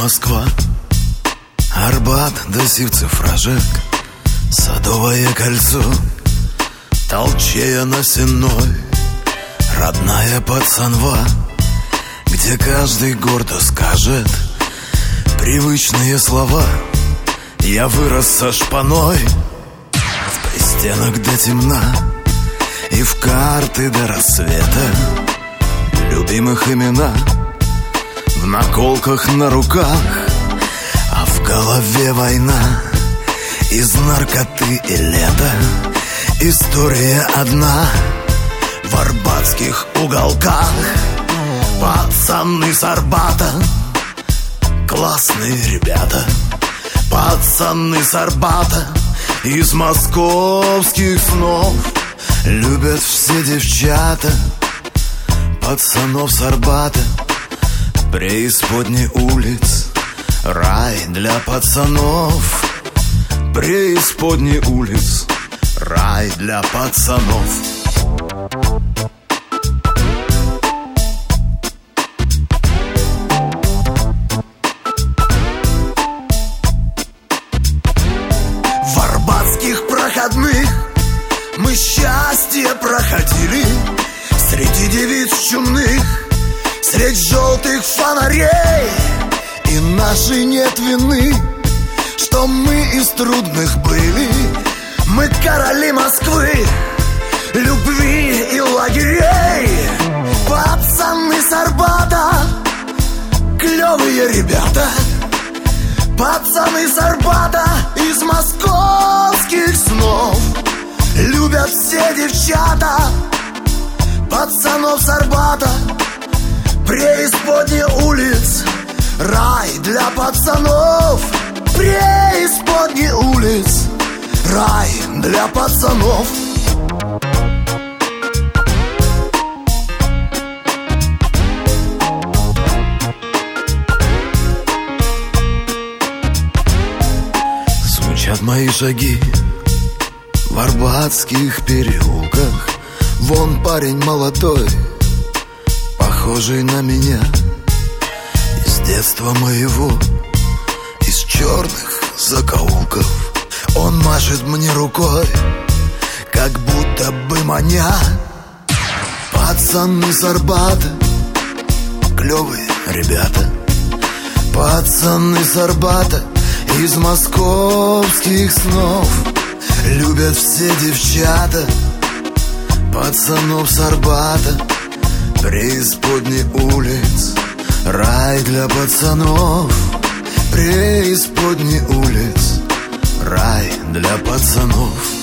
Москва, Арбат до Сивцев Рожек, Садовое кольцо, Толчея на Сенной, родная Пацанва, где каждый гордо скажет привычные слова. Я вырос со шпаной в пристенок до темна и в карты до рассвета. Любимых имена в наколках на руках, а в голове война из наркоты и лета. История одна в арбатских уголках. Пацаны с Арбата, классные ребята. Пацаны с Арбата, из московских снов. Любят все девчата пацанов с Арбата. Преисподней улиц рай для пацанов. Преисподней улиц рай для пацанов. В арбатских проходных мы счастье проходили, среди девиц чумных, средь желтых фонарей. И нашей нет вины, что мы из трудных были. Мы короли Москвы, любви и лагерей. Пацаны с Арбата, клевые ребята. Пацаны с Арбата, из московских снов. Любят все девчата пацанов с Арбата. Преисподней улиц рай для пацанов. Преисподней улиц рай для пацанов. Звучат мои шаги в арбатских переулках. Вон парень молодой, похожий на меня, из детства моего, из черных закоулков. Он машет мне рукой, как будто бы маня. Пацаны с Арбата, клевые ребята. Пацаны с Арбата, из московских снов. Любят все девчата пацанов с Арбата. Преисподней улиц рай для пацанов. Преисподней улиц рай для пацанов.